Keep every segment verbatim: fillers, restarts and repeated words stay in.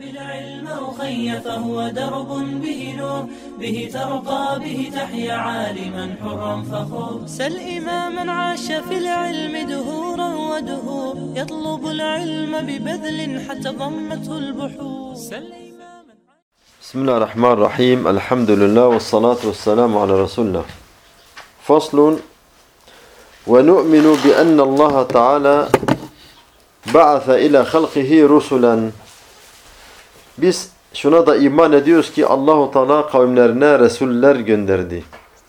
بالعلم أخي فهو درب به نور به ترقى به تحيا عالما حرا فخور سل إماما عاش في العلم دهورا ودهور يطلب العلم ببذل حتى ضمته البحور سل إماما بسم الله الرحمن الرحيم الحمد لله والصلاة والسلام على رسول الله فصل ونؤمن بأن الله تعالى بعث إلى خلقه رسلا. Biz şuna da iman ediyoruz ki Allahu Teala kavimlerine resuller gönderdi.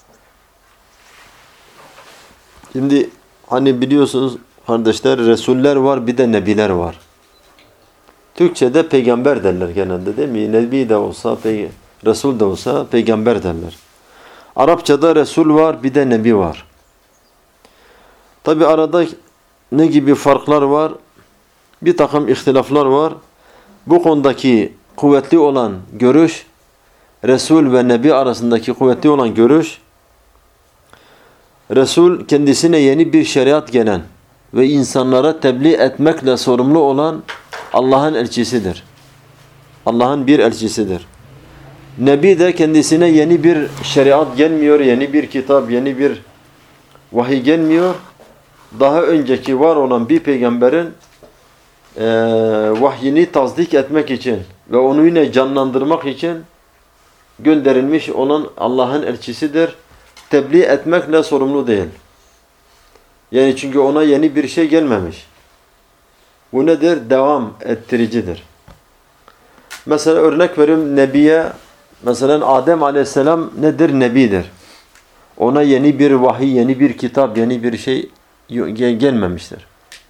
Şimdi hani biliyorsunuz kardeşler, resuller var, bir de nebiler var. Türkçe'de peygamber derler genelde, değil mi? Nebi de olsa, resul de olsa peygamber derler. Arapçada resul var, bir de nebi var. Tabi arada ne gibi farklar var? Bir takım ihtilaflar var. Bu konudaki kuvvetli olan görüş, resul ve nebi arasındaki kuvvetli olan görüş, resul kendisine yeni bir şeriat gelen ve insanlara tebliğ etmekle sorumlu olan Allah'ın elçisidir. Allah'ın bir elçisidir. Nebi de kendisine yeni bir şeriat gelmiyor, yeni bir kitap, yeni bir vahiy gelmiyor. Daha önceki var olan bir peygamberin e, vahyini tasdik etmek için ve onu yine canlandırmak için gönderilmiş olan Allah'ın elçisidir. Tebliğ etmekle sorumlu değil. Yani çünkü ona yeni bir şey gelmemiş. Bu nedir? Devam ettiricidir. Mesela örnek veriyorum Nebiye. Mesela Adem Aleyhisselam nedir? Nebidir. Ona yeni bir vahiy, yeni bir kitap, yeni bir şey gelmemiştir.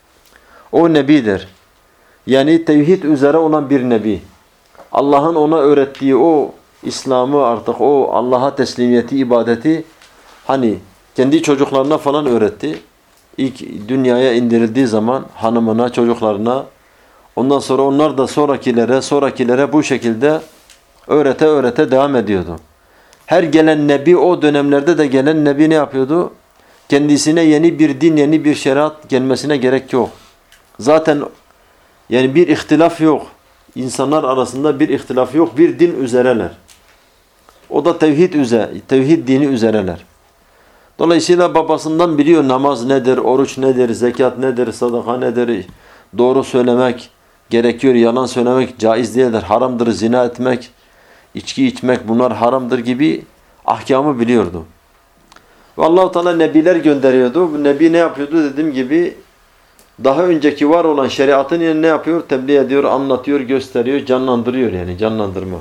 O nebidir. Yani tevhid üzere olan bir nebi. Allah'ın ona öğrettiği o İslam'ı, artık o Allah'a teslimiyeti, ibadeti hani kendi çocuklarına falan öğretti. İlk dünyaya indirildiği zaman hanımına, çocuklarına, ondan sonra onlar da sonrakilere, sonrakilere bu şekilde öğrete öğrete devam ediyordu. Her gelen nebi, o dönemlerde de gelen nebi ne yapıyordu? Kendisine yeni bir din, yeni bir şeriat gelmesine gerek yok. Zaten yani bir ihtilaf yok. İnsanlar arasında bir ihtilaf yok. Bir din üzereler. O da tevhid üzere, tevhid dini üzereler. Dolayısıyla babasından biliyor namaz nedir, oruç nedir, zekat nedir, sadaka nedir, doğru söylemek gerekiyor, yalan söylemek caiz değildir, haramdır, zina etmek, içki içmek bunlar haramdır gibi ahkamı biliyordu. Ve Allah-u Teala nebiler gönderiyordu. Bu nebi ne yapıyordu? Dediğim gibi daha önceki var olan şeriatın yine ne yapıyor? Tebliğ ediyor, anlatıyor, gösteriyor, canlandırıyor yani canlandırma.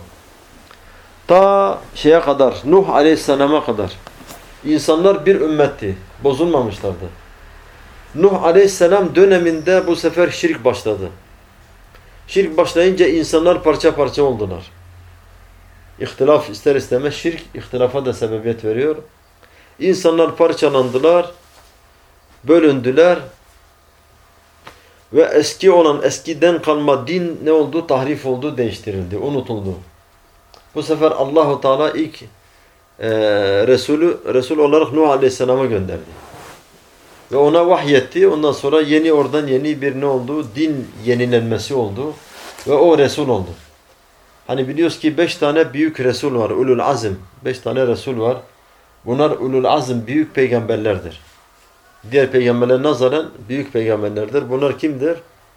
Ta şeye kadar, Nuh Aleyhisselam'a kadar insanlar bir ümmetti. Bozulmamışlardı. Nuh Aleyhisselam döneminde bu sefer şirk başladı. Şirk başlayınca insanlar parça parça oldular. İhtilaf ister istemez şirk, ihtilafa da sebebiyet veriyor. İnsanlar parçalandılar, bölündüler ve eski olan, eskiden kalma din ne oldu? Tahrif oldu, değiştirildi, unutuldu. Bu sefer Allahu Teala ilk e, Resulü, Resul olarak Nuh Aleyhisselam'a gönderdi. Ve ona vahyetti. Ondan sonra yeni oradan yeni bir ne oldu? Din yenilenmesi oldu ve o Resul oldu. Hani biliyoruz ki beş tane büyük Resul var, Ulul Azm. Beş tane Resul var. Bunlar Ulul Azm, büyük peygamberlerdir. Diğer peygamberler nazaran büyük peygamberlerdir. Bunlar kimdir?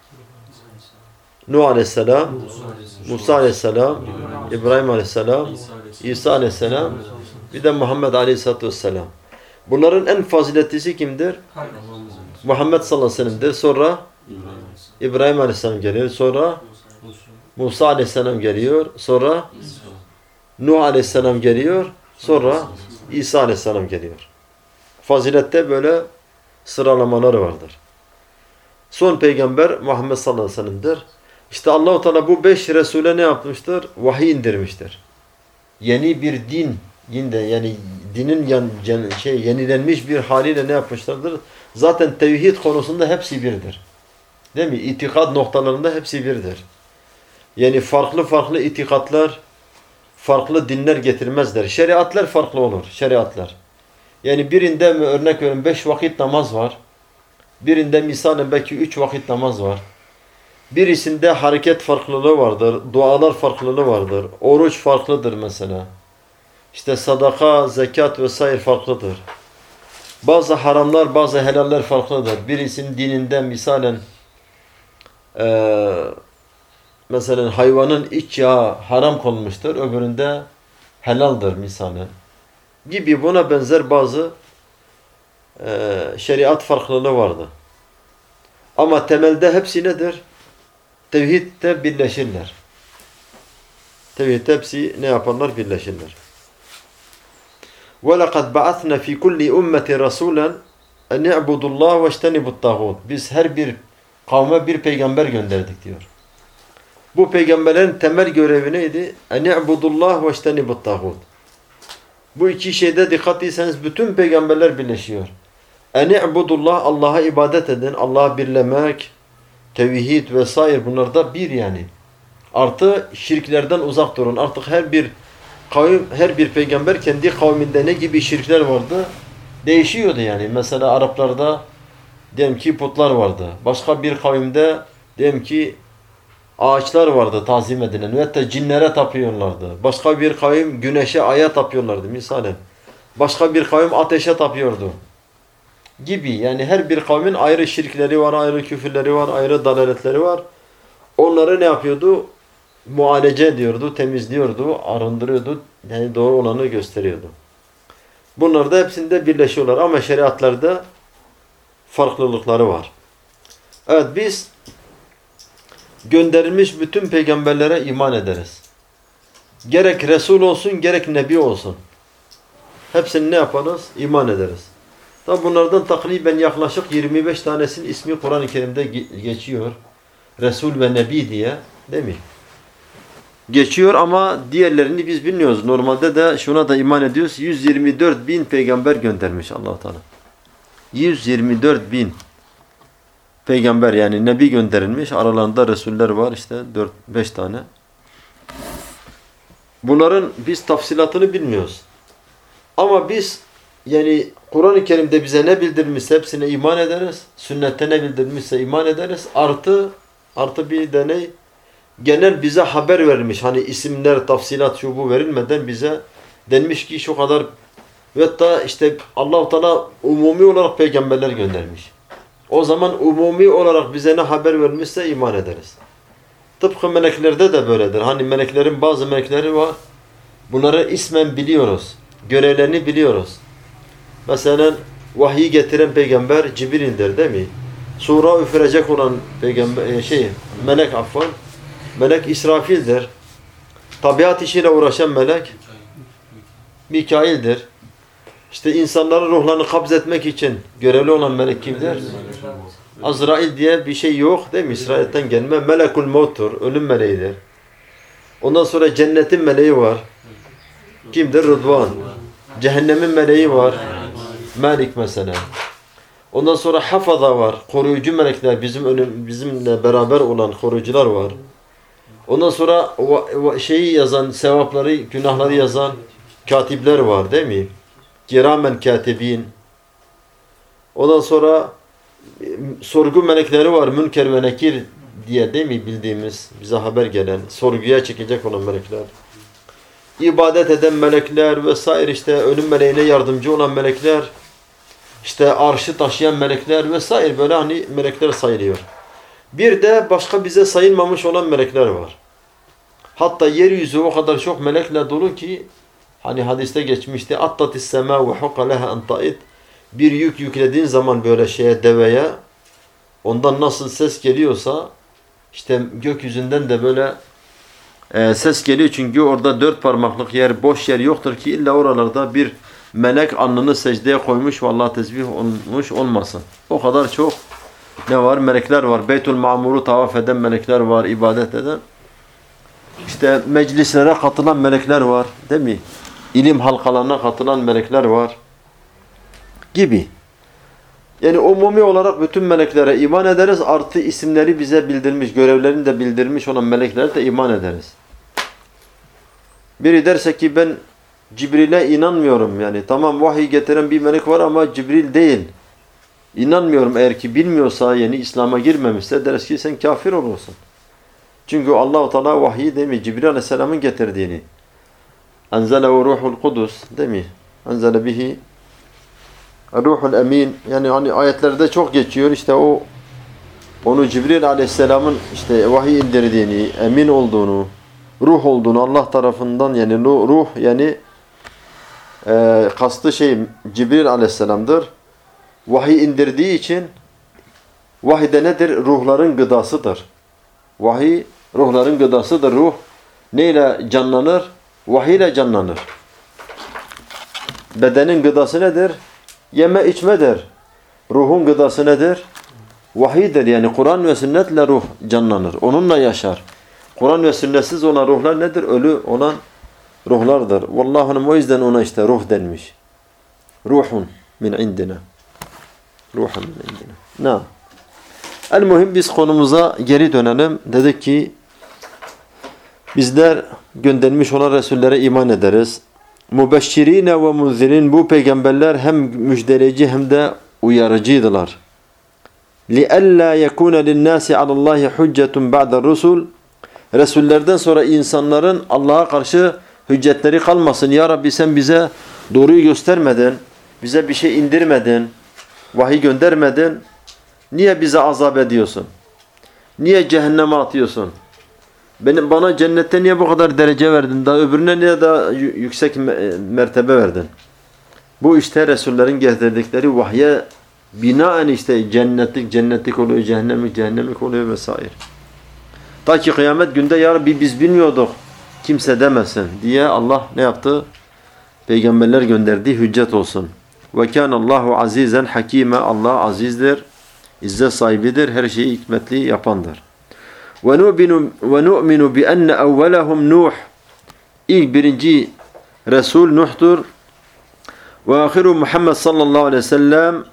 Nuh Aleyhisselam, Musa Aleyhisselam, İbrahim Aleyhisselam, İsa Aleyhisselam, bir de Muhammed Aleyhisselatü Vesselam. Bunların en faziletlisi kimdir? Muhammed sallallahu aleyhi ve sellem'dir. Sonra İbrahim Aleyhisselam geliyor. Sonra Musa Aleyhisselam geliyor. Sonra Nuh Aleyhisselam geliyor. Sonra İsa Aleyhisselam geliyor. Fazilette böyle sıralamaları vardır. Son peygamber Muhammed sallallahu aleyhi ve sellem'dir. İşte Allah-u Teala bu beş Resul'e ne yapmıştır? Vahiy indirmiştir. Yeni bir din, yine yani dinin yan, yan, şey yenilenmiş bir haliyle ne yapmışlardır? Zaten tevhid konusunda hepsi birdir. Değil mi? İtikad noktalarında hepsi birdir. Yani farklı farklı itikatlar, farklı dinler getirmezler. Şeriatlar farklı olur. Şeriatlar. Yani birinde örnek veriyorum beş vakit namaz var. Birinde misalen belki üç vakit namaz var. Birisinde hareket farklılığı vardır, dualar farklılığı vardır, oruç farklıdır mesela. İşte sadaka, zekat vesaire farklıdır. Bazı haramlar, bazı helaller farklıdır. Birisinin dininde misalen e, mesela hayvanın iç yağı haram konmuştur, öbüründe helaldir misalen. Gibi buna benzer bazı e, şeriat farklılığı vardır. Ama temelde hepsi nedir? Tevhidde birleşirler. Tevhidde hepsi ne yaparlar? Birleşirler. وَلَقَدْ بَعَثْنَا فِي كُلِّ اُمَّةٍ رَسُولًا اَنْ يَعْبُدُ اللّٰهِ وَاجْتَنِبُ الطَّاغُوتِ Biz her bir kavme bir peygamber gönderdik diyor. Bu peygamberlerin temel görevi neydi? اَنْ يَعْبُدُ اللّٰهِ وَاجْتَنِبُ الطَّاغُوتِ Bu iki şeyde dikkat etseniz bütün peygamberler birleşiyor. اَنْ يَعْبُدُ اللّٰهِ Allah'a ibadet edin, Allah'a birlemek, tevhid vesaire bunlar da bir yani. Artı şirklerden uzak durun. Artık her bir kavim, her bir peygamber kendi kavminde ne gibi şirkler vardı? Değişiyordu yani. Mesela Araplarda diyelim ki putlar vardı. Başka bir kavimde diyelim ki ağaçlar vardı tazim edilen. Ve hatta cinlere tapıyorlardı. Başka bir kavim güneşe, aya tapıyorlardı misalen. Başka bir kavim ateşe tapıyordu. Gibi yani her bir kavmin ayrı şirkleri var, ayrı küfürleri var, ayrı dalaletleri var. Onları ne yapıyordu? Muhalece ediyordu, temizliyordu, arındırıyordu. Yani doğru olanı gösteriyordu. Bunlar da hepsinde birleşiyorlar ama şeriatlarda farklılıkları var. Evet biz gönderilmiş bütün peygamberlere iman ederiz. Gerek Resul olsun, gerek Nebi olsun. Hepsini ne yaparız? İman ederiz. Tabi bunlardan takriben yaklaşık yirmi beş tanesinin ismi Kur'an-ı Kerim'de geçiyor. Resul ve Nebi diye değil mi? Geçiyor ama diğerlerini biz bilmiyoruz. Normalde de şuna da iman ediyoruz. yüz yirmi dört bin peygamber göndermiş Allah-u Teala. yüz yirmi dört bin peygamber yani Nebi gönderilmiş. Aralarında Resuller var işte dört beş tane. Bunların biz tafsilatını bilmiyoruz. Ama biz yani Kur'an-ı Kerim'de bize ne bildirmişse hepsine iman ederiz. Sünnette ne bildirmişse iman ederiz. Artı artı bir deney genel bize haber verilmiş. Hani isimler, tafsilat şu bu verilmeden bize denmiş ki şu kadar ve hatta işte Allah-u Teala umumi olarak peygamberler göndermiş. O zaman umumi olarak bize ne haber verilmişse iman ederiz. Tıpkı meleklerde de böyledir. Hani meleklerin bazı melekleri var. Bunları ismen biliyoruz. Görevlerini biliyoruz. Mesela vahiy getiren peygamber Cibril'dir değil mi? Sura üfürecek olan peygamber şey melek affan melek İsrafil'dir. Tabiat işiyle uğraşan melek Mikail'dir. İşte insanların ruhlarını kabzetmek için görevli olan melek kimdir? Azrail diye bir şey yok değil mi? İsrail'den gelme melekul mevttur. Ölüm meleğidir. Ondan sonra cennetin meleği var. Kimdir? Rıdvan. Cehennemin meleği var. Malik mesela. Ondan sonra hafaza var. Koruyucu melekler bizim önüm, bizimle beraber olan koruyucular var. Ondan sonra şeyi yazan, sevapları, günahları yazan katipler var değil mi? Kiramen katibin. Ondan sonra sorgu melekleri var. Münker ve nekir diye değil mi bildiğimiz, bize haber gelen, sorguya çekecek olan melekler. İbadet eden melekler vesaire işte ölüm meleğine yardımcı olan melekler, işte arşı taşıyan melekler vesaire böyle hani melekler sayılıyor. Bir de başka bize sayılmamış olan melekler var. Hatta yeryüzü o kadar çok melekle dolu ki hani hadiste geçmişti. Attatis sema ve hukka leha en ta'id. Bir yük yüklediğin zaman böyle şeye deveye ondan nasıl ses geliyorsa işte gökyüzünden de böyle e, ses geliyor çünkü orada dört parmaklık yer boş yer yoktur ki illa oralarda bir melek alnını secdeye koymuş ve Allah tesbih olmuş olmasın. O kadar çok ne var? Melekler var. Beytül Mamur'u tavaf eden melekler var. İbadet eden. İşte meclislere katılan melekler var. Değil mi? İlim halkalarına katılan melekler var. Gibi. Yani umumi olarak bütün meleklere iman ederiz. Artı isimleri bize bildirmiş, görevlerini de bildirmiş olan meleklere de iman ederiz. Biri derse ki ben Cibril'e inanmıyorum yani. Tamam vahiy getiren bir melek var ama Cibril değil. İnanmıyorum eğer ki bilmiyorsa yani İslam'a girmemişse deriz ki sen kafir olursun. Çünkü Allah-u Teala vahyi değil mi? Cibril Aleyhisselam'ın getirdiğini. Enzelehu ruhul kudus değil mi? Enzele bihi ruhul emin. Yani hani ayetlerde çok geçiyor işte o onu Cibril Aleyhisselam'ın işte vahiy indirdiğini, emin olduğunu, ruh olduğunu Allah tarafından yani ruh yani e, kastı şey Cibril Aleyhisselam'dır. Vahiy indirdiği için vahiy de nedir? Ruhların gıdasıdır. Vahiy ruhların gıdasıdır. Ruh neyle canlanır? Vahiy ile canlanır. Bedenin gıdası nedir? Yeme içmedir. Ruhun gıdası nedir? Vahiydir. Yani Kur'an ve sünnetle ruh canlanır. Onunla yaşar. Kur'an ve sünnetsiz olan ruhlar nedir? Ölü olan ruhlardır. Vallahi o yüzden ona işte ruh denmiş. Ruhun min indina. Ruhun min indina. Na. El-muhim biz konumuza geri dönelim. Dedik ki bizler gönderilmiş olan Resullere iman ederiz. Mubeşşirine ve munzirin bu peygamberler hem müjdeleyici hem de uyarıcıydılar. لِأَلَّا يَكُونَ لِلنَّاسِ عَلَى اللّٰهِ حُجَّةٌ بَعْدَ الرُّسُلِ Resullerden sonra insanların Allah'a karşı hüccetleri kalmasın. Ya Rabbi sen bize doğruyu göstermedin, bize bir şey indirmedin, vahiy göndermedin. Niye bize azap ediyorsun? Niye cehenneme atıyorsun? Benim, bana cennette niye bu kadar derece verdin? Daha öbürüne niye daha yüksek mertebe verdin? Bu işte Resullerin getirdikleri vahye binaen işte cennetlik cennetlik oluyor, cehennemlik cehennemlik oluyor vesaire. Ta ki kıyamet günde ya Rabbi biz bilmiyorduk kimse demesin diye Allah ne yaptı? Peygamberler gönderdi hüccet olsun. Ve kânallâhu azîzen hakîme Allah azizdir, izzet sahibidir, her şeyi hikmetli yapandır. Ve nu'minu ve nu'minu bi enne evvelahum Nuh. İlk birinci Resul Nuh'tur. Ve ahiru Muhammed sallallahu aleyhi ve sellem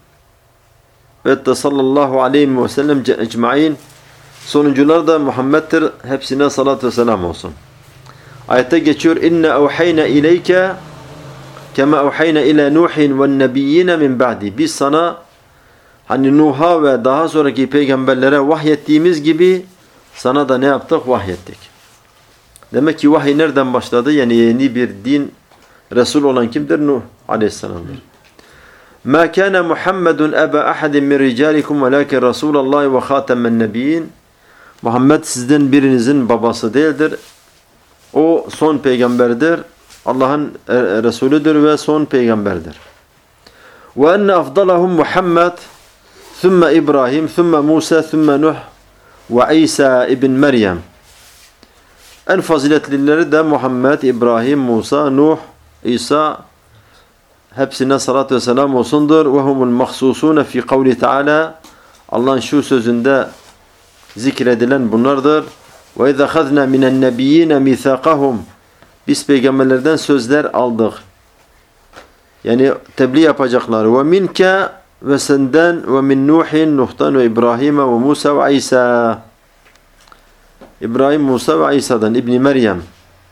ve sallallahu aleyhi ve sellem ecmaîn. Sonuncular da Muhammed'tir. Hepsine salat ve selam olsun. Ayette geçiyor. İnne evhayna ileyke kema evhayna ila Nuhin ve nebiyyine min ba'di. Biz sana hani Nuh'a ve daha sonraki peygamberlere vahyettiğimiz gibi sana da ne yaptık? Vahyettik. Demek ki vahiy nereden başladı? Yani yeni bir din, Resul olan kimdir? Nuh aleyhisselamdır. مَا كَانَ مُحَمَّدٌ أَبَا أَحَدٍ مِنْ رِجَالِكُمْ وَلَاكِنْ رَسُولَ اللّٰهِ وَخَاتَمَ النَّبِيِّينَ Muhammed sizden birinizin babası değildir. O son peygamberdir. Allah'ın Resulüdür ve son peygamberdir. وَاَنَّ أَفْضَلَهُمْ مُحَمَّدٌ ثُمَّ إِبْرَاهِيمٌ ثُمَّ مُوسَى ثُمَّ نُحْ وَعِيسَى ibn Meryem. En faziletlileri de Muhammed, İbrahim, Musa, Nuh, İsa hepsine salat ve selam olsundur. وَهُمُ الْمَخْصُوصُونَ فِي قَوْلِ تَعَالَى Allah'ın şu sözünde zikredilen bunlardır. وَاِذَا خَذْنَا مِنَ النَّبِيِّينَ مِثَاقَهُمْ Biz peygamberlerden sözler aldık. Yani tebliğ yapacaklar. وَمِنْكَ ve senden ve min Nuhin, Nuh'tan ve İbrahim'e ve Musa ve İsa. İbrahim, Musa ve İsa'dan İbn Meryem.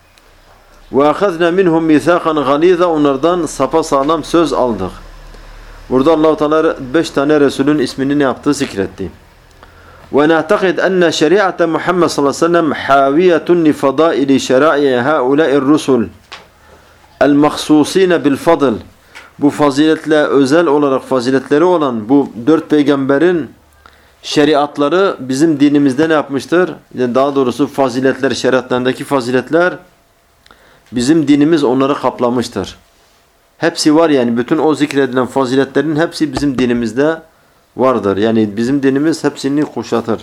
Ve ahazna minhum mithaqan galiza onlardan sapasağlam söz aldık. Burada Allah-u Teala beş tane Resulün ismini ne yaptı? Zikretti. Ve na'takid enne şeriate Muhammed sallallahu aleyhi ve sellem haviyetun li fadaili şera'i haula'ir rusul el-mahsusine bil fadl. Bu faziletle özel olarak faziletleri olan bu dört peygamberin şeriatları bizim dinimizde ne yapmıştır? Yani daha doğrusu faziletler, şeriatlarındaki faziletler bizim dinimiz onları kaplamıştır. Hepsi var yani bütün o zikredilen faziletlerin hepsi bizim dinimizde vardır. Yani bizim dinimiz hepsini kuşatır.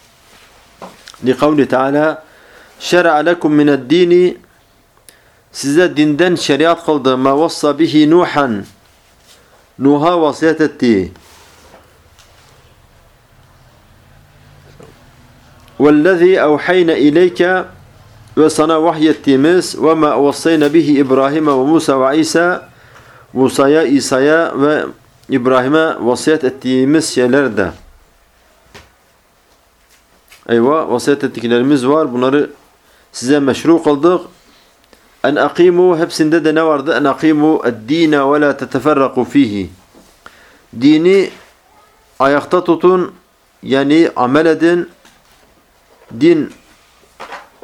Li Teala şer'a lekum mined-dini size dinden şeriat kıldı. Ma vassa bihi Nuhan Nuh'a vasiyet etti. Vellezî evhayna ileyke ve sana vahyettiğimiz ve ma vassayna bihi İbrahim'e ve Musa ve İsa Musa'ya, İsa'ya ve İbrahim'e vasiyet ettiğimiz şeyler de. Eyvah, vasiyet ettiklerimiz var. Bunları size meşru kıldık. En akimu hepsinde de ne vardı? En akimu ed-dine ve la teteferraku fihi. Dini ayakta tutun, yani amel edin. Din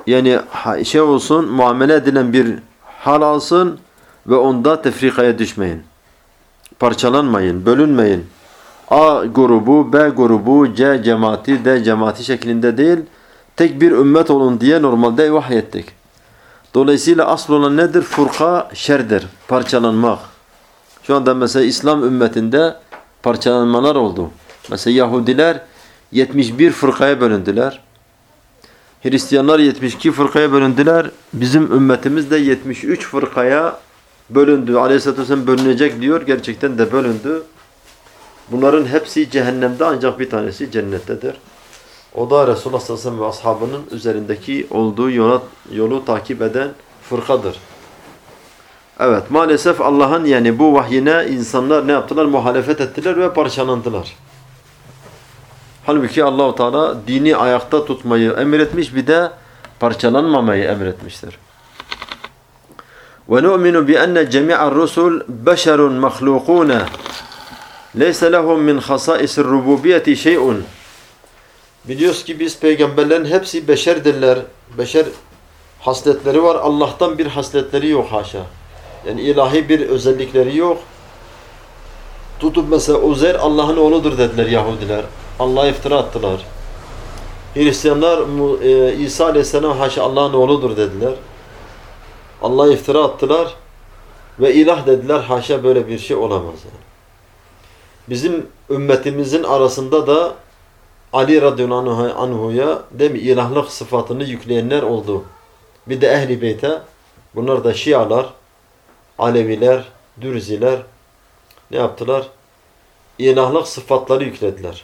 yani şey olsun, muamele edilen bir hal alsın ve onda tefrikaya düşmeyin. Parçalanmayın, bölünmeyin. A grubu, B grubu, C cemaati, D cemaati şeklinde değil, tek bir ümmet olun diye normalde vahyettik. Dolayısıyla asıl olan nedir? Furka şerdir, parçalanmak. Şu anda mesela İslam ümmetinde parçalanmalar oldu. Mesela Yahudiler yetmiş bir fırkaya bölündüler. Hristiyanlar yetmiş iki fırkaya bölündüler. Bizim ümmetimiz de yetmiş üç fırkaya bölündü. Aleyhisselatü Vesselam bölünecek diyor. Gerçekten de bölündü. Bunların hepsi cehennemde, ancak bir tanesi cennettedir. O da Resulullah sallallahu aleyhi ve sellem ve ashabının üzerindeki olduğu yola, yolu takip eden fırkadır. Evet, maalesef Allah'ın yani bu vahyine insanlar ne yaptılar? Muhalefet ettiler ve parçalandılar. Halbuki Allah-u Teala dini ayakta tutmayı emretmiş, bir de parçalanmamayı emretmiştir. وَنُؤْمِنُ بِأَنَّ جَمِيعَ الرُّسُلِ بَشَرٌ مَخْلُوقُونَ لَيْسَ لَهُمْ مِنْ خَصَائِسِ الرُّبُوبِيَةِ شَيْءٌ. Biliyoruz ki biz peygamberlerin hepsi beşerdirler. Beşer hasletleri var. Allah'tan bir hasletleri yok haşa. Yani ilahi bir özellikleri yok. Tutup mesela Uzeyr Allah'ın oğludur dediler Yahudiler. Allah'a iftira attılar. Hristiyanlar İsa aleyhisselam haşa Allah'ın oğludur dediler. Allah'a iftira attılar ve ilah dediler. Haşa, böyle bir şey olamaz yani. Bizim ümmetimizin arasında da Ali radıyallahu anhu'ya değil mi, ilahlık sıfatını yükleyenler oldu. Bir de Ehl-i Beyt'e, bunlar da Şialar, Aleviler, Dürziler ne yaptılar? İlahlık sıfatları yüklediler.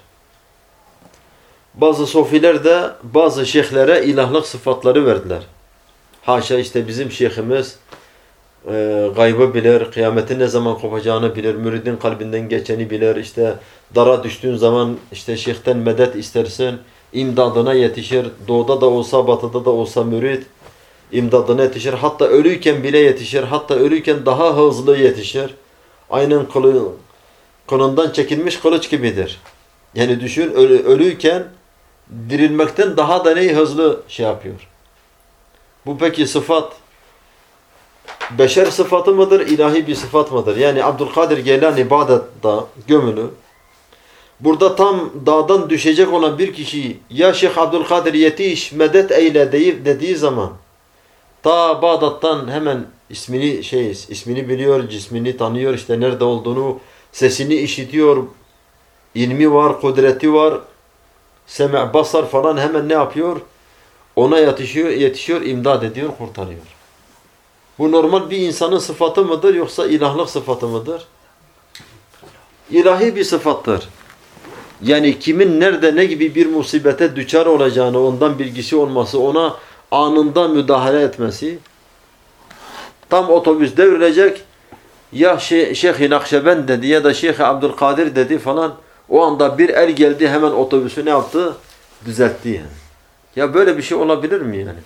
Bazı sofiler de bazı şeyhlere ilahlık sıfatları verdiler. Haşa, işte bizim şeyhimiz e, gaybı bilir, kıyametin ne zaman kopacağını bilir, müridin kalbinden geçeni bilir, işte dara düştüğün zaman işte şeyhten medet istersin, imdadına yetişir, doğuda da olsa batıda da olsa mürid imdadına yetişir, hatta ölüyken bile yetişir, hatta ölüyken daha hızlı yetişir. Aynen kılı, kılından çekilmiş kılıç gibidir. Yani düşün, ölü, ölüyken dirilmekten daha da neyi hızlı şey yapıyor. Bu peki sıfat beşer sıfatı mıdır, ilahi bir sıfat mıdır? Yani Abdülkadir Geylani Bağdat'ta gömülü. Burada tam dağdan düşecek olan bir kişi, ya Şeyh Abdülkadir yetiş, medet eyle deyip dediği zaman ta Bağdat'tan hemen ismini şey ismini biliyor, cismini tanıyor, işte nerede olduğunu, sesini işitiyor, ilmi var, kudreti var, seme' basar falan, hemen ne yapıyor? Ona yetişiyor, yetişiyor, imdad ediyor, kurtarıyor. Bu normal bir insanın sıfatı mıdır, yoksa ilahlık sıfatı mıdır? İlahi bir sıfattır. Yani kimin nerede ne gibi bir musibete düçar olacağını ondan bilgisi olması, ona anında müdahale etmesi. Tam otobüs devrilecek, ya Şeyh, Şeyh-i Nakşibend dedi ya da Şeyh Abdülkadir dedi falan, o anda bir el geldi, hemen otobüsü ne yaptı? Düzeltti yani. Ya böyle bir şey olabilir mi yani?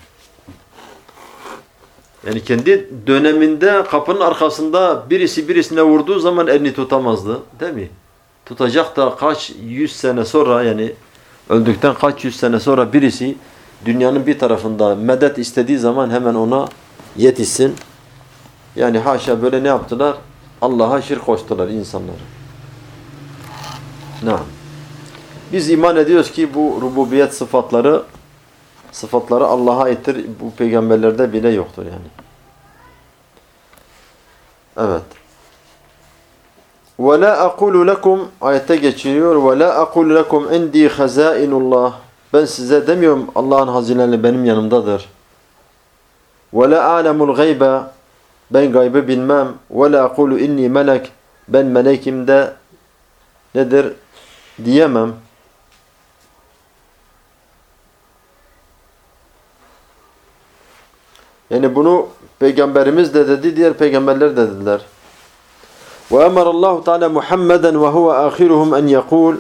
Yani kendi döneminde kapının arkasında birisi birisine vurduğu zaman elini tutamazdı, değil mi? Tutacak da kaç yüz sene sonra, yani öldükten kaç yüz sene sonra birisi dünyanın bir tarafında medet istediği zaman hemen ona yetişsin. Yani haşa, böyle ne yaptılar? Allah'a şirk koştular insanları. Ne? Biz iman ediyoruz ki bu rububiyet sıfatları sıfatları Allah'a aittir. Bu peygamberlerde bile yoktur yani. Evet. وَلَا أَقُولُ لَكُمْ ayette geçiriyor. وَلَا أَقُولُ لَكُمْ اِنْدِي خَزَائِنُ اللّٰهِ Ben size demiyorum Allah'ın hazineleri benim yanımdadır. وَلَا أَعْلَمُ الْغَيْبَ Ben gaybı bilmem. وَلَا أَقُولُ اِنِّي melek Ben melekim de nedir diyemem. Yani bunu peygamberimiz de dedi, diğer peygamberler de dediler. وَاَمَرَ اللّٰهُ تَعَالَى مُحَمَّدًا وَهُوَ آخِرُهُمْ اَنْ يَقُولُ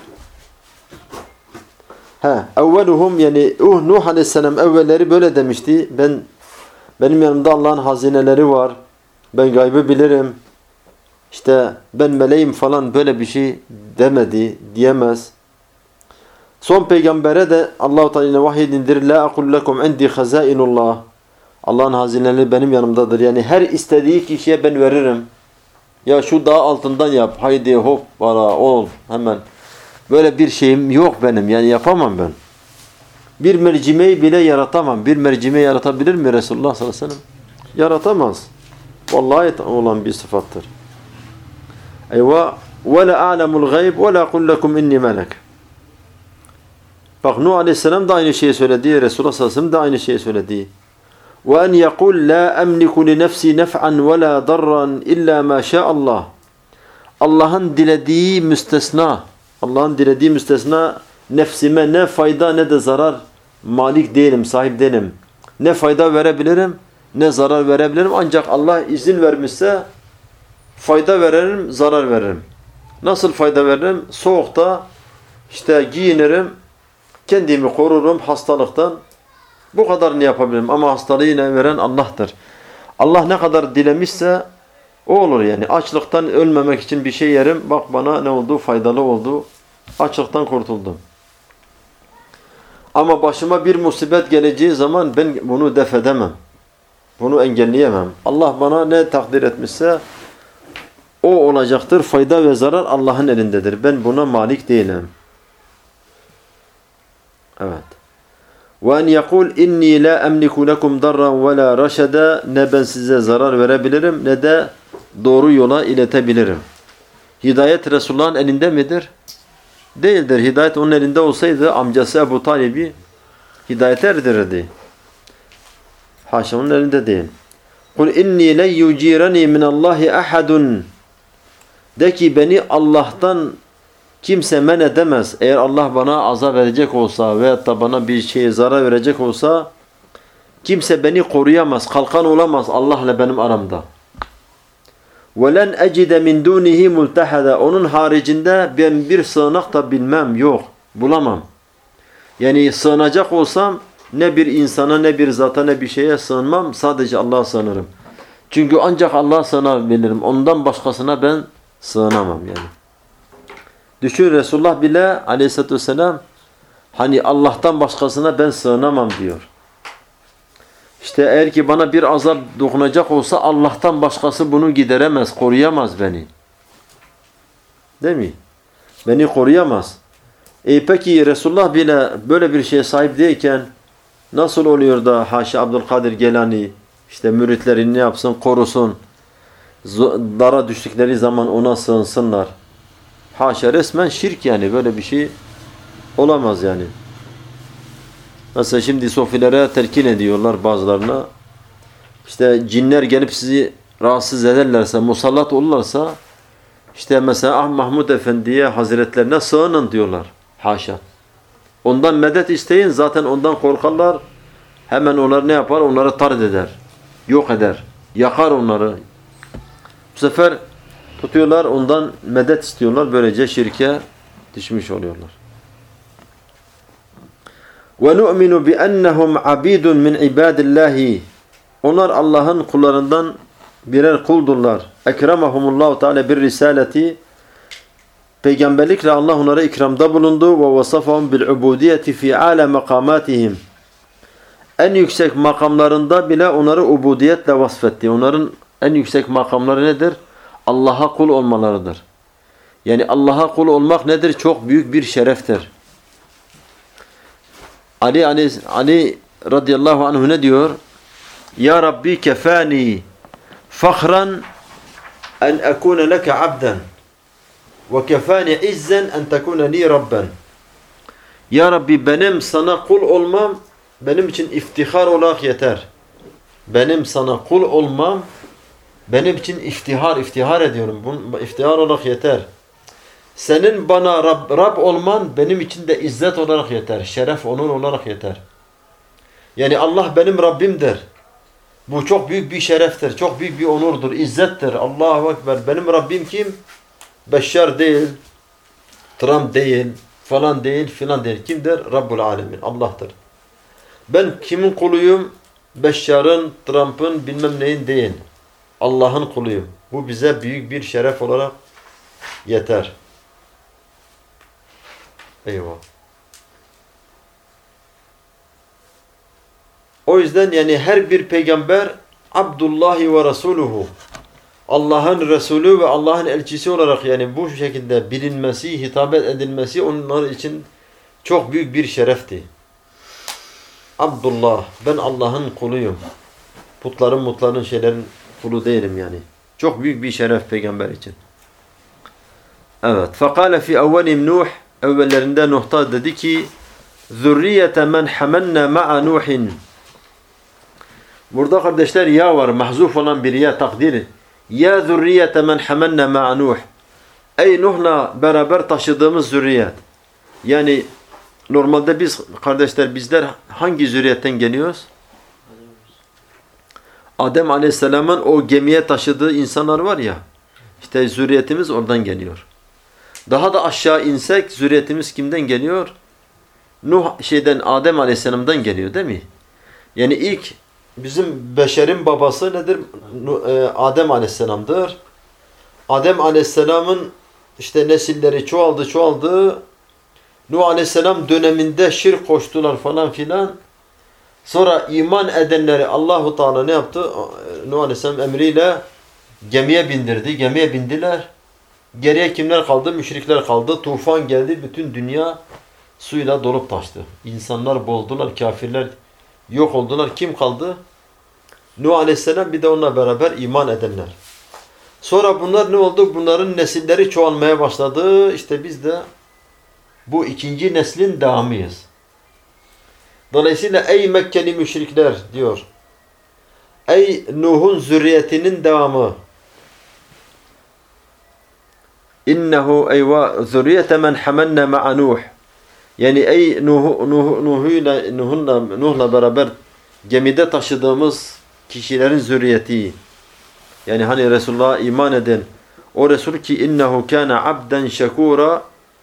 Ha, evveluhum yani uh, Nuh Aleyhisselam evvelleri böyle demişti. Ben benim yanımda Allah'ın hazineleri var. Ben gaybı bilirim. İşte ben meleğim falan, böyle bir şey demedi, diyemez. Son peygambere de Allah-u Teala vahyedindir. La aqul lekum indi hazainullah. Allah'ın hazineleri benim yanımdadır. Yani her istediği kişiye ben veririm. Ya şu dağ altından yap. Haydi hop bana ol hemen. Böyle bir şeyim yok benim. Yani yapamam ben. Bir mercimeği bile yaratamam. Bir mercimeği yaratabilir mi Resulullah sallallahu aleyhi ve sellem? Yaratamaz. Vallahi olan bir sıfattır. Eyvah. وَلَا أَعْلَمُ الْغَيْبِ وَلَا قُلْ لَكُمْ اِنِّي مَلَكٍ. Bak Nuh Aleyhisselam da aynı şeyi söyledi. Resulullah sallallahu aleyhi ve sellem de aynı şeyi söyledi. وَاَنْ يَقُلْ لَا أَمْلِكُ لِنَفْسِي نَفْعًا وَلَا ضَرًّا اِلَّا مَا شَاءَ اللّٰهِ. Allah'ın dilediği müstesna, Allah'ın dilediği müstesna, nefsime ne fayda ne de zarar malik değilim, sahip değilim. Ne fayda verebilirim, ne zarar verebilirim. Ancak Allah izin vermişse fayda veririm, zarar veririm. Nasıl fayda veririm? Soğukta işte giyinirim, kendimi korurum hastalıktan. Bu kadarını yapabilirim ama hastalığı yine veren Allah'tır. Allah ne kadar dilemişse o olur yani. Açlıktan ölmemek için bir şey yerim. Bak bana ne oldu? Faydalı oldu. Açlıktan kurtuldum. Ama başıma bir musibet geleceği zaman ben bunu def edemem. Bunu engelleyemem. Allah bana ne takdir etmişse o olacaktır. Fayda ve zarar Allah'ın elindedir. Ben buna malik değilim. Evet. وَاَنْ يَقُولْ اِنِّي لَا اَمْلِكُ لَكُمْ دَرًّا وَلَا رَشَدًا. Ne ben size zarar verebilirim ne de doğru yola iletebilirim. Hidayet Resulullah'ın elinde midir? Değildir. Hidayet onun elinde olsaydı amcası Ebu Talib'i hidayete erdirirdi. Haşa onun elinde değil. قُلْ اِنِّي لَنْ يُجِيرَنِي مِنَ اللّٰهِ اَحَدٌ. De ki beni Allah'tan kimse men edemez. Eğer Allah bana azap verecek olsa veyahut da bana bir şeye zarar verecek olsa kimse beni koruyamaz, kalkan olamaz Allah'la benim aramda. وَلَنْ اَجِدَ مِنْ دُونِهِ مُلْتَحَدًا. Onun haricinde ben bir sığınak da bilmem, yok, bulamam. Yani sığınacak olsam ne bir insana, ne bir zata, ne bir şeye sığınmam. Sadece Allah'a sığınırım. Çünkü ancak Allah'a sığınabilirim. Ondan başkasına ben sığınamam yani. Düşün Resulullah bile aleyhissalatü vesselam hani Allah'tan başkasına ben sığınamam diyor. İşte eğer ki bana bir azap dokunacak olsa Allah'tan başkası bunu gideremez, koruyamaz beni. Değil mi? Beni koruyamaz. E peki Resulullah bile böyle bir şeye sahip değilken nasıl oluyor da haşa Abdülkadir Gelani işte müritlerini ne yapsın, korusun. Dara düştükleri zaman ona sığınsınlar. Haşa resmen şirk yani, böyle bir şey olamaz yani. Mesela şimdi sofilere telkin ediyorlar bazılarına. İşte cinler gelip sizi rahatsız ederlerse, musallat olurlarsa işte mesela Ah Mahmud Efendi'ye hazretlerine sığının diyorlar. Haşa. Ondan medet isteyin, zaten ondan korkarlar. Hemen onları ne yapar? Onları tard eder. Yok eder. Yakar onları. Bu sefer tutuyorlar, ondan medet istiyorlar. Böylece şirke düşmüş oluyorlar. وَنُؤْمِنُ بِأَنَّهُمْ عَبِيدٌ مِنْ عِبَادِ اللّٰهِ. Onlar Allah'ın kullarından birer kuldurlar. اَكْرَمَهُمُ Teala bir risaleti. Peygamberlikle Allah onlara ikramda bulundu. وَوَصَفَهُمْ بِالْعُبُودِيَةِ فِي عَالَ مَقَامَاتِهِمْ. En yüksek makamlarında bile onları ubudiyetle vasfetti. Onların en yüksek makamları nedir? Allah'a kul olmalarıdır. Yani Allah'a kul olmak nedir? Çok büyük bir şereftir. Ali, Ali, Ali radıyallahu anh ne diyor? Ya Rabbi kefani fakhran en ekune leke abden ve kefani izzen en tekune li rabben. Ya Rabbi benim sana kul olmam benim için iftihar olarak yeter. Benim sana kul olmam benim için iftihar, iftihar ediyorum. Bu iftihar olarak yeter. Senin bana Rab, Rab olman benim için de izzet olarak yeter. Şeref onun olarak yeter. Yani Allah benim Rabbimdir. Bu çok büyük bir şereftir. Çok büyük bir onurdur. İzzettir. Allahu Ekber. Benim Rabbim kim? Beşşar değil. Trump değil. Falan değil. Filan değil. Kimdir? Rabbul Alemin. Allah'tır. Ben kimin kuluyum? Beşşar'ın, Trump'ın bilmem neyin değil. Allah'ın kuluyum. Bu bize büyük bir şeref olarak yeter. Eyvah. O yüzden yani her bir peygamber Abdullahi ve Resuluhu, Allah'ın Resulü ve Allah'ın elçisi olarak yani bu şekilde bilinmesi, hitabet edilmesi onlar için çok büyük bir şerefti. Abdullah, ben Allah'ın kuluyum. Putların, mutların, şeylerin kulu değilim yani. Çok büyük bir şeref peygamber için. Evet. فَقَالَ فِي اَوَّلِمْ Nuh, evvellerinde Nuh'ta dedi ki ذُرِّيَّةَ مَنْ حَمَنَّ مَعَ نُوحٍ. Burada kardeşler ya var, mahzuf olan bir ya takdiri. Ya zürriyete men hamenne ma'a Nuh. Ey Nuh'la beraber taşıdığımız zürriyet. Yani normalde biz kardeşler bizler hangi zürriyetten geliyoruz? Adem Aleyhisselam'ın o gemiye taşıdığı insanlar var ya. İşte zürriyetimiz oradan geliyor. Daha da aşağı insek zürriyetimiz kimden geliyor? Nuh şeyden Adem Aleyhisselam'dan geliyor değil mi? Yani ilk bizim beşerin babası nedir? Adem Aleyhisselam'dır. Adem Aleyhisselam'ın işte nesilleri çoğaldı çoğaldı. Nuh Aleyhisselam döneminde şirk koştular falan filan. Sonra iman edenleri Allahu Teala ne yaptı? Nuh Aleyhisselam emriyle gemiye bindirdi. Gemiye bindiler. Geriye kimler kaldı? Müşrikler kaldı. Tufan geldi. Bütün dünya suyla dolup taştı. İnsanlar bozdular. Kafirler yok oldular. Kim kaldı? Nuh Aleyhisselam bir de onunla beraber iman edenler. Sonra bunlar ne oldu? Bunların nesilleri çoğalmaya başladı. İşte biz de bu ikinci neslin devamıyız. Dolayısıyla ey Mekkeli müşrikler diyor. Ey Nuh'un zürriyetinin devamı. İnnehu eyva zürriyete men hamenne ma'a Nuh. Yani ey Nuh Nuh Nuh'uyla Nuh'la Nuh'la beraber gemide taşıdığımız kişilerin zürriyeti. Yani hani Resulullah'a iman eden o Resul ki innehu kana abden şekura.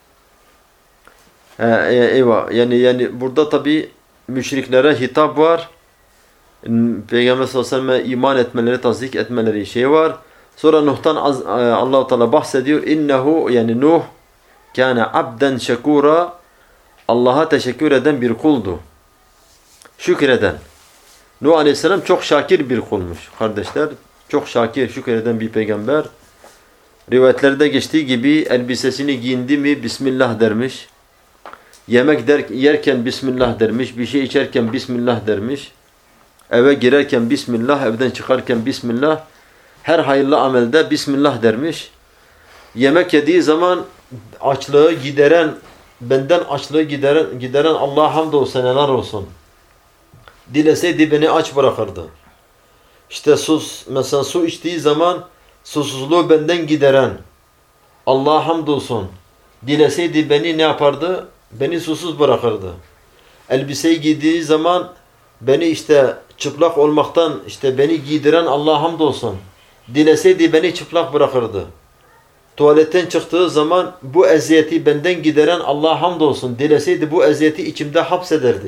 Eyvah. Yani yani burada tabi müşriklere hitap var. Peygamber sallallahu aleyhi ve sellem'e iman etmeleri, tasdik etmeleri şey var. Sonra Nuh'tan Allah-u Teala bahsediyor. İnnehu yani Nuh kana abden şekura. Allah'a teşekkür eden bir kuldu. Şükreden. Nuh Aleyhisselam çok şakir bir kulmuş kardeşler. Çok şakir, şükreden bir peygamber. Rivayetlerde geçtiği gibi elbisesini giyindi mi Bismillah dermiş. Yemek der, yerken Bismillah dermiş. Bir şey içerken Bismillah dermiş. Eve girerken Bismillah, evden çıkarken Bismillah. Her hayırlı amelde Bismillah dermiş. Yemek yediği zaman açlığı gideren, benden açlığı gideren, gideren Allah'a hamdolsun, seneler olsun. Dileseydi beni aç bırakırdı. İşte sus, mesela su içtiği zaman susuzluğu benden gideren Allah'a hamdolsun. Dileseydi beni ne yapardı? Beni susuz bırakırdı. Elbiseyi giydiği zaman beni işte çıplak olmaktan işte beni giydiren Allah'a hamdolsun. Dileseydi beni çıplak bırakırdı. Tuvaletten çıktığı zaman bu eziyeti benden gideren Allah'a hamdolsun. Dileseydi bu eziyeti içimde hapsederdi.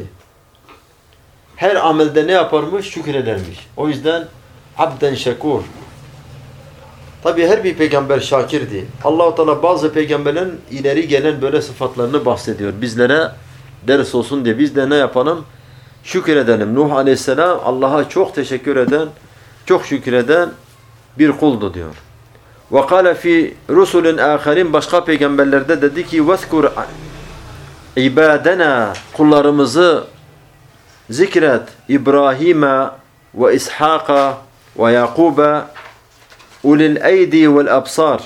Her amelde ne yaparmış? Şükredermiş. O yüzden abden şekur. Tabi her bir peygamber şakirdi. Allah-u Teala bazı peygamberlerin ileri gelen böyle sıfatlarını bahsediyor. Bizlere ders olsun diye biz de ne yapalım? Şükredelim. Nuh Aleyhisselam Allah'a çok teşekkür eden, çok şükreden bir kuldu diyor. وَقَالَ فِي رُسُلٍ آخَرٍ başka peygamberlerde dedi ki وَذْكُرْ ibadena kullarımızı zikret İbrahim'e ve İshak'a ve Yakub'a ulil eydi vel absar.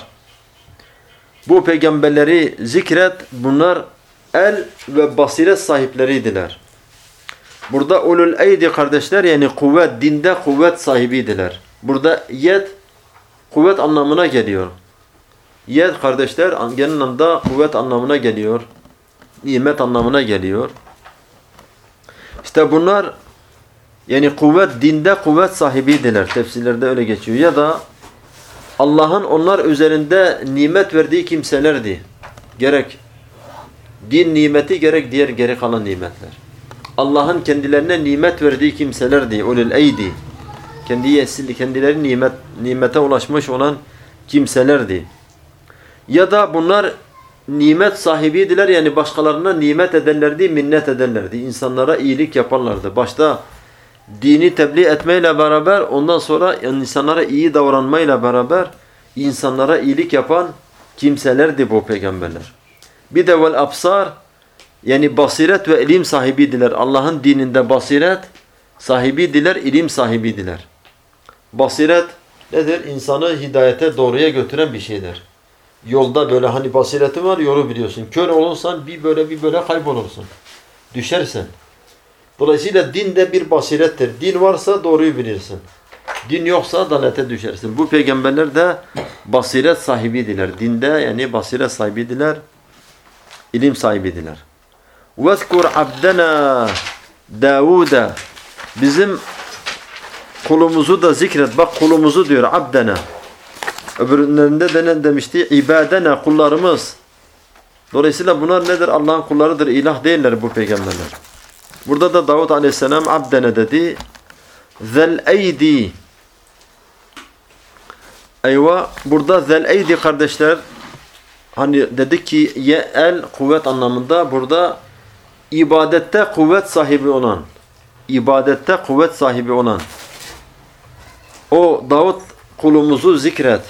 Bu peygamberleri zikret, bunlar el ve basiret sahipleriydiler. Burada ulul eydi kardeşler yani kuvvet, dinde kuvvet sahibiydiler. Burada yed kuvvet anlamına geliyor. Yed kardeşler genel anlamda kuvvet anlamına geliyor. Nimet anlamına geliyor. İşte bunlar yani kuvvet, dinde kuvvet sahibiydiler. Tefsirlerde öyle geçiyor. Ya da Allah'ın onlar üzerinde nimet verdiği kimselerdi. Gerek din nimeti gerek diğer geri kalan nimetler. Allah'ın kendilerine nimet verdiği kimselerdi. Ulul eydi. Kendi kendileri nimet nimete ulaşmış olan kimselerdi. Ya da bunlar nimet sahibiydiler yani başkalarına nimet ederlerdi, minnet ederlerdi. İnsanlara iyilik yaparlardı. Başta dini tebliğ etmeyle beraber ondan sonra insanlara iyi davranmayla beraber insanlara iyilik yapan kimselerdi bu peygamberler. Bir de vel absar yani basiret ve ilim sahibiydiler. Allah'ın dininde basiret sahibiydiler, ilim sahibiydiler. Basiret nedir? İnsanı hidayete doğruya götüren bir şeydir. Yolda böyle hani basiretin var, yolu biliyorsun. Kör olursan bir böyle bir böyle kaybolursun. Düşersin. Dolayısıyla din de bir basirettir. Din varsa doğruyu bilirsin. Din yoksa dalalete düşersin. Bu peygamberler de basiret sahibiydiler. Dinde yani basiret sahibiydiler. İlim sahibiydiler. وَذْكُرْ عَبْدَنَا دَاوُودَ Bizim kulumuzu da zikret. Bak kulumuzu diyor. Abdena. Öbürlerinde de ne demişti? İbadena kullarımız. Dolayısıyla bunlar nedir? Allah'ın kullarıdır. İlah değiller bu peygamberler. Burada da Davud Aleyhisselam abdene dedi. Zel eydi. Eyvah. Burada zel eydi kardeşler. Hani dedik ki ye el kuvvet anlamında. Burada ibadette kuvvet sahibi olan. İbadette kuvvet sahibi olan. O Davud kulumuzu zikret.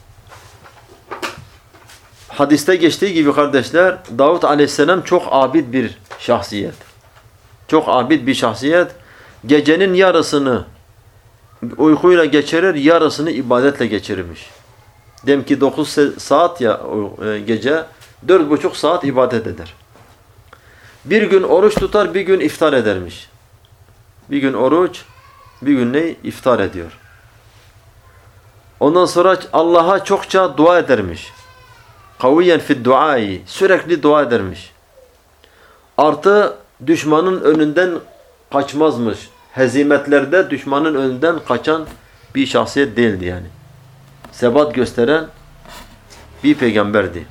Hadiste geçtiği gibi kardeşler Davud Aleyhisselam çok abid bir şahsiyet. Çok abid bir şahsiyet. Gecenin yarısını uykuyla geçirir, yarısını ibadetle geçirmiş. Dem ki dokuz saat ya gece, dört buçuk saat ibadet eder. Bir gün oruç tutar, bir gün iftar edermiş. Bir gün oruç, bir gün ne? İftar ediyor. Ondan sonra Allah'a çokça dua edermiş. Kaviyen fid duayı, sürekli dua edermiş. Artı düşmanın önünden kaçmazmış. Hezimetlerde düşmanın önünden kaçan bir şahsiyet değildi yani. Sebat gösteren bir peygamberdi.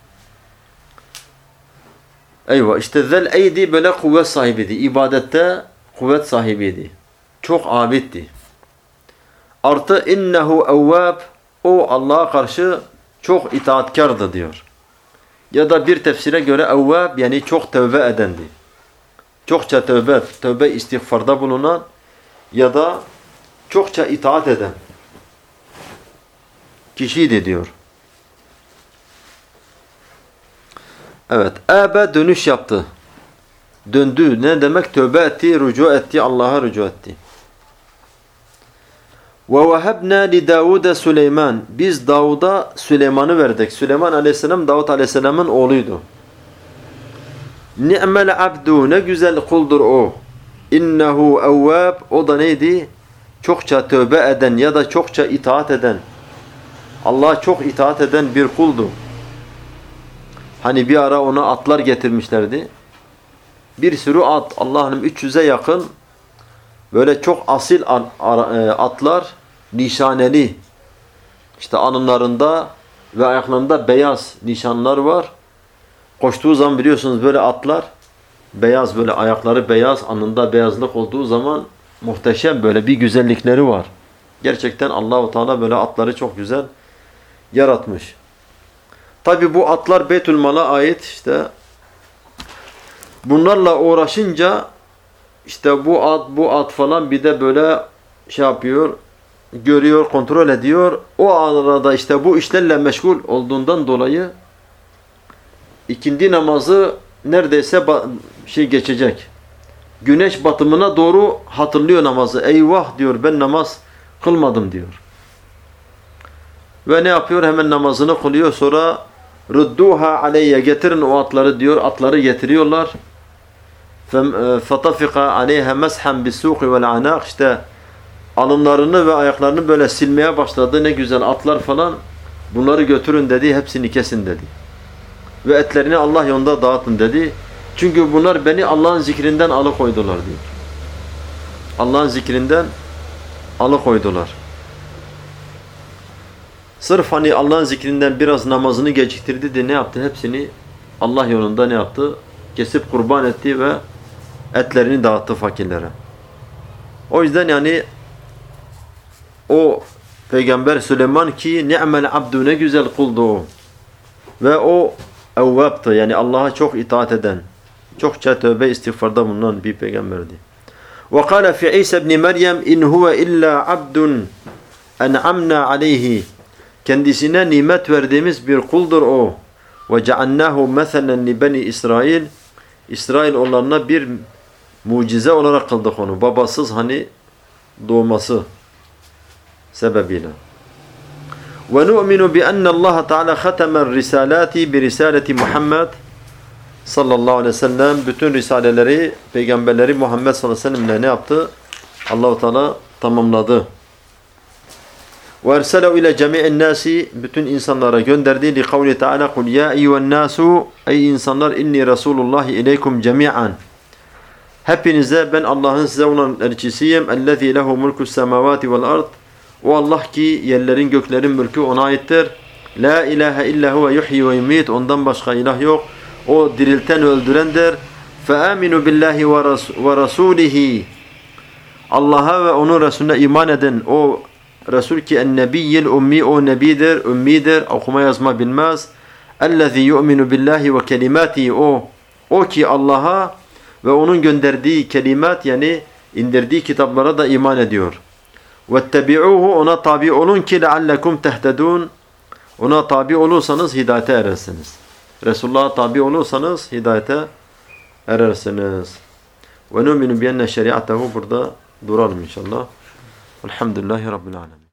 Eyvah işte zel eydi böyle kuvvet sahibiydi. İbadette kuvvet sahibiydi. Çok abiddi. Artı innehu evvab o Allah'a karşı çok itaatkardı diyor. Ya da bir tefsire göre evvab yani çok tövbe edendi. Çokça tövbe, tövbe istiğfarda bulunan ya da çokça itaat eden kişiydi diyor. Evet. Ebe dönüş yaptı. Döndü. Ne demek? Tövbe etti, rücu etti, Allah'a rücu etti. وَوَهَبْنَا لِدَاوُدَ Süleyman. Biz Davud'a Süleyman'ı verdik. Süleyman Aleyhisselam Davud Aleyhisselam'ın oğluydu. Ni'mel abdu. Ne güzel kuldur o. İnnehu evvab. O da neydi? Çokça tövbe eden ya da çokça itaat eden. Allah'a çok itaat eden bir kuldu. Hani bir ara ona atlar getirmişlerdi. Bir sürü at, Allah'ın üç yüze yakın böyle çok asil atlar, nişaneli. İşte alınlarında ve ayaklarında beyaz nişanlar var. Koştuğu zaman biliyorsunuz böyle atlar beyaz, böyle ayakları beyaz, alnında beyazlık olduğu zaman muhteşem böyle bir güzellikleri var. Gerçekten Allah-u Teala böyle atları çok güzel yaratmış. Tabi bu atlar Beytülmal'a ait işte. Bunlarla uğraşınca işte bu at bu at falan bir de böyle şey yapıyor, görüyor, kontrol ediyor. O arada işte bu işlerle meşgul olduğundan dolayı ikindi namazı neredeyse şey geçecek. Güneş batımına doğru hatırlıyor namazı. Eyvah diyor, ben namaz kılmadım diyor. Ve ne yapıyor? Hemen namazını kılıyor. Sonra rudduha aleyye, getirin o atları diyor. Atları getiriyorlar. Fatafika aleyha meshan bisuqi vel anak. İşte alınlarını ve ayaklarını böyle silmeye başladı. Ne güzel atlar falan. Bunları götürün dedi. Hepsini kesin dedi. Ve etlerini Allah yolunda dağıtın dedi. Çünkü bunlar beni Allah'ın zikrinden alıkoydular diyor. Allah'ın zikrinden alıkoydular. Sırf hani Allah'ın zikrinden biraz namazını geciktirdi de ne yaptı? Hepsini Allah yolunda ne yaptı? Kesip kurban etti ve etlerini dağıttı fakirlere. O yüzden yani o Peygamber Süleyman ki ni'mel abdu, ne güzel kuldu o. Ve o evvaptı, yani Allah'a çok itaat eden, çokça tövbe istiğfarda bulunan bir peygamberdi. وقال في عيسى ابن مريم إن هو إلا عبد أنعمنا عليه. Kendisine nimet verdiğimiz bir kuldur o. وَجَعَلْنَاهُ مَثَلًا لِبَنِي İsrail. İsrail onlarına bir mucize olarak kıldık onu. Babasız hani doğması sebebiyle. وَنُؤْمِنُ بِأَنَّ اللّٰهَ تَعَالَى خَتَمَ الرِّسَالَاتِ بِرِسَالَةِ Muhammed sallallahu aleyhi ve sellem. Bütün risaleleri, peygamberleri Muhammed sallallahu aleyhi ve sellem'le ne yaptı? Allah-u Teala tamamladı. وَاَرْسَلَوْا اِلَى جَمِعِ النَّاسِ. Bütün insanlara gönderdi. لِقَوْلِ تَعَالَى قُلْ يَا اِيُّ النَّاسُ. Ey insanlar, inni Resulullah ileykum cemi'an. Hepinize ben Allah'ın size olan elçisiyim. اَلَّذ۪ي لَهُ مُلْكُ السَّمَاوَاتِ وَالْأَرْضِ. O Allah ki yerlerin göklerin mülkü ona aittir. La ilahe illa huve yuhyi ve yumit. Ondan başka ilah yok. O dirilten ve öldürendir. فَآمِنُوا بِاللّٰهِ وَرَسُولِهِ. Allah'a ve onun Resulüne iman edin. O Resul ki en-nebiyyil ummi, o nebidir, ümmidir, okuma yazma bilmez. اَلَّذ۪ي يُؤْمِنُ بِاللّٰهِ وَكَلِمَاتِهِ. O, o ki Allah'a ve onun gönderdiği kelimat yani indirdiği kitaplara da iman ediyor. وَاتَّبِعُوهُ. Ona tabi olun ki لَعَلَّكُمْ تَهْتَدُونَ. Ona tabi olursanız hidayete erersiniz. Resulullah'a tabi olursanız hidayete erersiniz. وَنُؤْمِنُ بِيَنَّ شَرِيعَتَهُ. Burada duralım inşallah. Elhamdülillahi Rabbil Alemin.